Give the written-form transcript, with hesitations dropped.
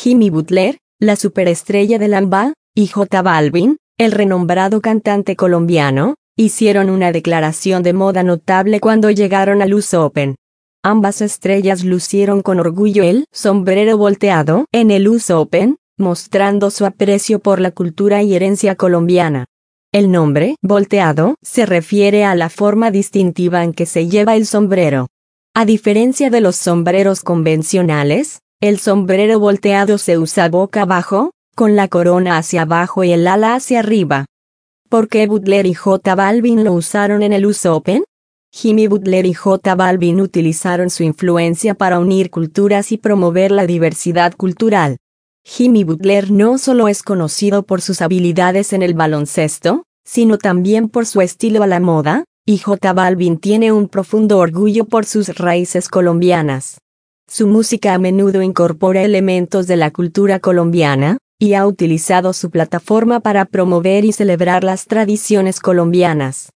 Jimmy Butler, la superestrella del AMBA, y J Balvin, el renombrado cantante colombiano, hicieron una declaración de moda notable cuando llegaron al US Open. Ambas estrellas lucieron con orgullo el sombrero volteado en el US Open, mostrando su aprecio por la cultura y herencia colombiana. El nombre volteado se refiere a la forma distintiva en que se lleva el sombrero. A diferencia de los sombreros convencionales, el sombrero volteado se usa boca abajo, con la corona hacia abajo y el ala hacia arriba. ¿Por qué Butler y J Balvin lo usaron en el US Open? Jimmy Butler y J Balvin utilizaron su influencia para unir culturas y promover la diversidad cultural. Jimmy Butler no solo es conocido por sus habilidades en el baloncesto, sino también por su estilo a la moda, y J Balvin tiene un profundo orgullo por sus raíces colombianas. Su música a menudo incorpora elementos de la cultura colombiana, y ha utilizado su plataforma para promover y celebrar las tradiciones colombianas.